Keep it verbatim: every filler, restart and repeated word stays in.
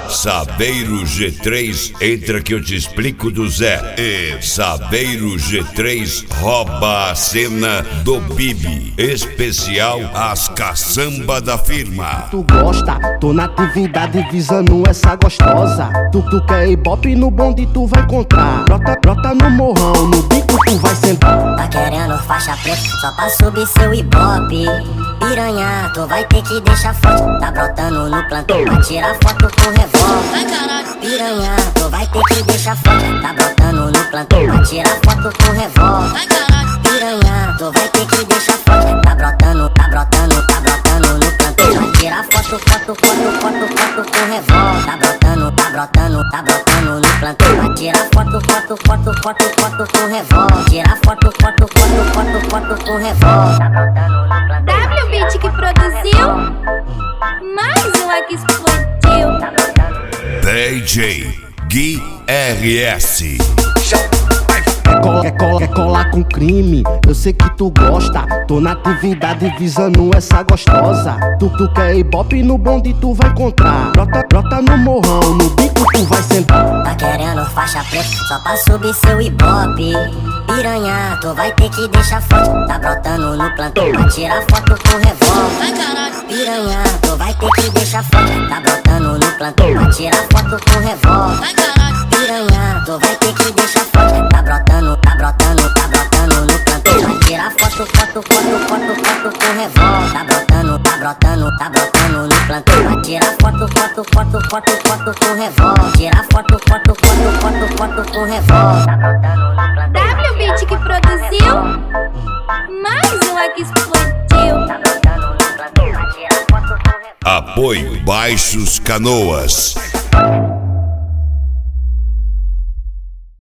Saveiro G três, entra que eu te explico do Zé. E Saveiro G três rouba a cena do Bibi. Especial as caçamba da firma. Tu gosta, tô na atividade visando essa gostosa. Tu, tu quer ibope no bonde, tu vai encontrar. Brota, brota no morrão, no bico tu vai sentar. Tá querendo faixa preta só pra subir seu ibope. Piranha, tu vai ter que deixar forte. Tá brotando no plantão pra tirar foto com revólver. Piranha, tu vai ter que deixar forte. Tá brotando no plantão pra tirar foto com revólver. Piranha, tu vai ter que deixar forte. Tá brotando, tá brotando, tá brotando no plantão pra tirar foto, foto, foto, foto, foto com revólver. Tá brotando, tá brotando, tá brotando no plantão pra tirar foto, foto, foto, foto, foto com revólver. Tirar foto, foto, foto, foto, foto com revólver. Tá brotando no plantão. W Beat que produziu, mais uma que explodiu. D J Gui R S. Quer colar, quer colar, quer colar com crime, eu sei que tu gosta. Tô na atividade visando essa gostosa. Tu, tu quer ibope no bonde, tu vai encontrar. Brota, brota no morrão, no bico tu vai sentar. Tá querendo faixa preta só pra subir seu ibope. Piranha, tu vai ter que deixar forte. Tá brotando no plantão pra tirar foto com revólver. Piranha, tu vai ter que deixar forte. Tá brotando no plantão pra tirar foto com revólver. Piranha, tu vai ter que deixar forte. Tá brotando, tá brotando, tá brotando no plantão pra tirar foto, foto, foto, foto, foto com revólver. Tá brotando, tá brotando, tá brotando no plantão pra tirar foto, foto, foto, foto, foto com revólver. Tirar foto, foto, foto, foto, foto com revólver. Tá brotando no plantão. W Beat que produziu, mais uma que explodiu. Tá brotando no plantão pra tirar foto com revólver. Apoio Baixos Canoas.